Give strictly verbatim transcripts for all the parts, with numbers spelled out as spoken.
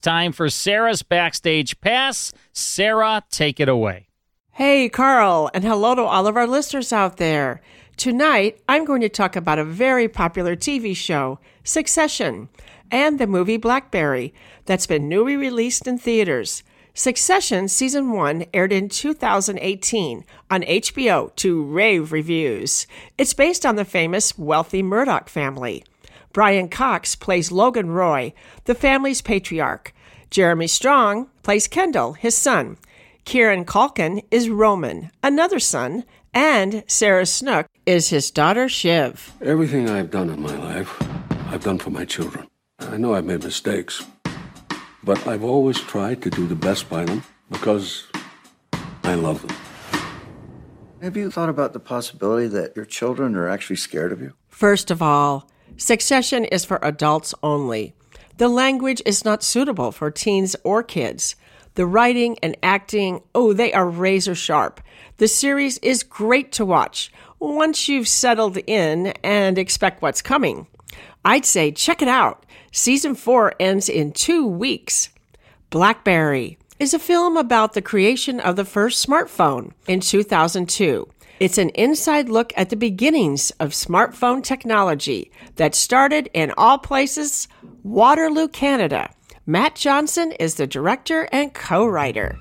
Time for Sarah's Backstage Pass. Sarah, take it away. Hey, Carl, and hello to all of our listeners out there. Tonight, I'm going to talk about a very popular T V show, Succession, and the movie Blackberry, that's been newly released in theaters. Succession Season one aired in two thousand eighteen on H B O to rave reviews. It's based on the famous wealthy Murdoch family. Brian Cox plays Logan Roy, the family's patriarch. Jeremy Strong plays Kendall, his son. Kieran Culkin is Roman, another son, and Sarah Snook is his daughter Shiv. Everything I've done in my life, I've done for my children. I know I've made mistakes, but I've always tried to do the best by them because I love them. Have you thought about the possibility that your children are actually scared of you? First of all, Succession is for adults only. The language is not suitable for teens or kids. The writing and acting, oh, they are razor sharp. The series is great to watch once you've settled in and expect what's coming. I'd say check it out. Season four ends in two weeks. Blackberry is a film about the creation of the first smartphone in two thousand two. It's an inside look at the beginnings of smartphone technology that started in all places, Waterloo, Canada. Matt Johnson is the director and co-writer.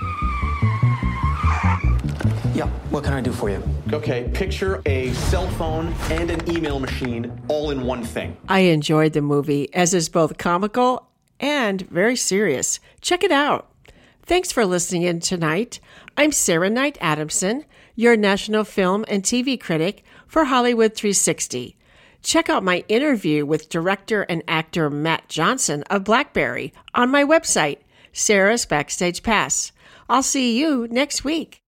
Yeah, what can I do for you? Okay, picture a cell phone and an email machine all in one thing. I enjoyed the movie, as is both comical and very serious. Check it out. Thanks for listening in tonight. I'm Sarah Knight Adamson, your national film and T V critic for Hollywood three sixty. Check out my interview with director and actor Matt Johnson of Blackberry on my website, Sarah's Backstage Pass. I'll see you next week.